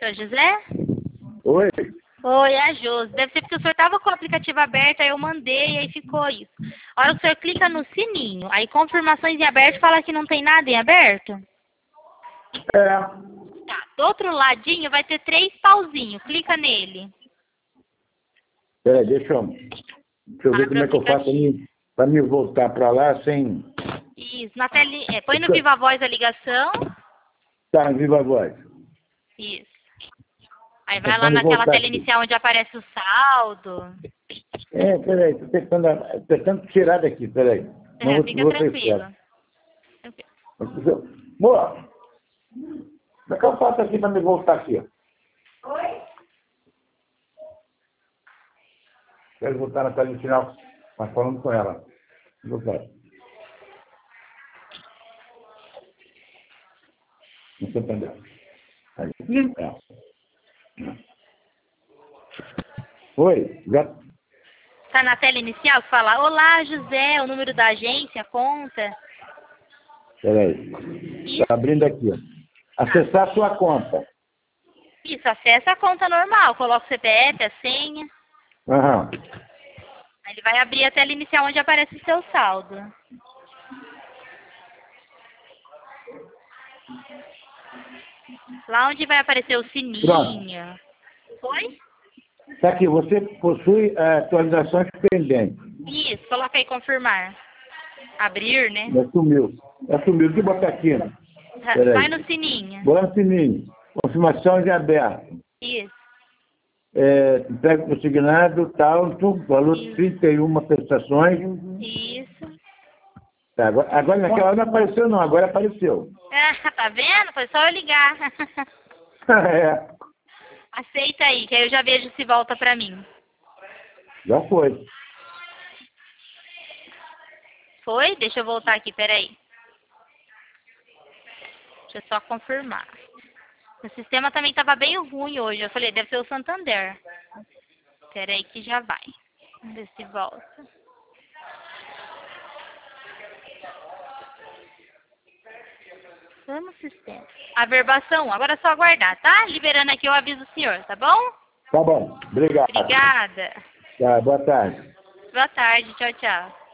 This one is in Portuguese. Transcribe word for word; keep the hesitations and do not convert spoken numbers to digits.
Seu José? Oi? Oi, é a Josi. Deve ser porque o senhor estava com o aplicativo aberto, aí eu mandei e aí ficou isso. A hora que o senhor clica no sininho, aí confirmações em aberto fala que não tem nada em aberto. É. Tá, do outro ladinho vai ter três pauzinhos. Clica nele. Peraí, deixa eu, deixa eu ver Abre como o é que eu faço aplicativo. para me voltar para lá sem... Isso, na tele... é, põe no Viva Voz a ligação. Tá, viva a voz. Isso. Aí vai lá Tentando naquela voltar tela aqui. inicial onde aparece o saldo. É, peraí, tô tentando, tentando tirar daqui, peraí. Não É, vou, fica vou ter tranquilo. certo. Boa. Como é que eu faço aqui para me voltar aqui? Ó? Oi? Quero voltar na tela inicial, mas falando com ela. Vou voltar. Não estou entendendo. Aí. É. Oi, já... Tá na tela inicial que fala: Olá, José, o número da agência, conta. Peraí. Isso. Está abrindo aqui. Ó. Acessar a sua conta. Isso, acessa a conta normal. Coloca o C P F, a senha. Aham. Aí ele vai abrir a tela inicial onde aparece o seu saldo. Lá onde vai aparecer o sininho. Pronto. Foi? Está aqui, você possui uh, atualizações pendentes. Isso, coloca aí confirmar. Abrir, né? Assumiu. Assumiu. O que botar aqui? Né? Vai no sininho. Bora no sininho. Confirmação de aberto. Isso. É, pega o consignado, tal, tudo, valor Isso. trinta e uma prestações. Isso. Tá, agora, agora naquela hora não apareceu não, agora apareceu. Ah, tá vendo? Foi só eu ligar. É, Aceita aí, que aí eu já vejo se volta pra mim. já foi. Foi? Deixa eu voltar aqui, peraí. Deixa eu só confirmar. O sistema também estava bem ruim hoje. Eu falei, deve ser o Santander. Peraí que já vai. Vamos ver se volta. Vamos, sistema. Averbação, agora é só aguardar, tá? Liberando aqui eu aviso o senhor, tá bom? Tá bom, obrigado. Obrigada. Tá, boa tarde. Boa tarde, tchau, tchau.